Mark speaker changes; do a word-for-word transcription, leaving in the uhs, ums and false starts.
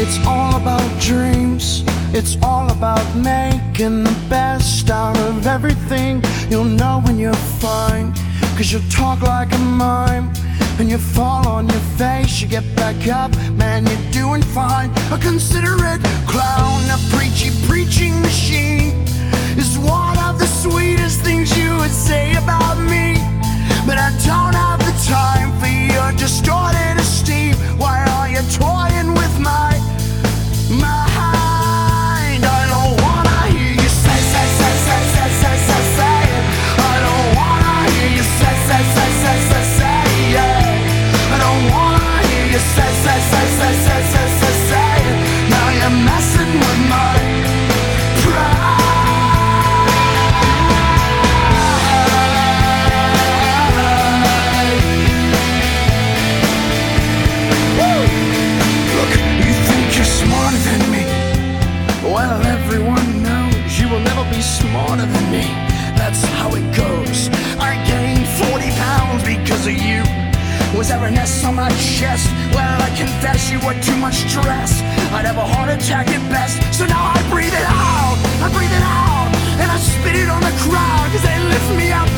Speaker 1: It's all about dreams. It's all about making the best out of everything. You'll know when you're fine, 'cause you talk like a mime. And you fall on your face, you get back up, man, you're doing fine. A considerate clown, a preachy preaching machine, is one of the sweetest things you would say about me. But I don't have the time for your distorted esteem. Why are you toying with my mind? I don't wanna hear you say, say, say, say, say, say, say, say it. I don't wanna hear you say, say, say, say, say, say, yeah. I don't wanna hear you say, say, say, say, say, say, say, say it. Now you're messing with my pride. Smarter than me. Well, everyone knows you will never be smarter than me. That's how it goes. I gained forty pounds because of you. Was there an S on my chest? Well, I confess you were too much stress. I'd have a heart attack at best. So now I breathe it out, I breathe it out, and I spit it on the crowd, 'cause they lift me up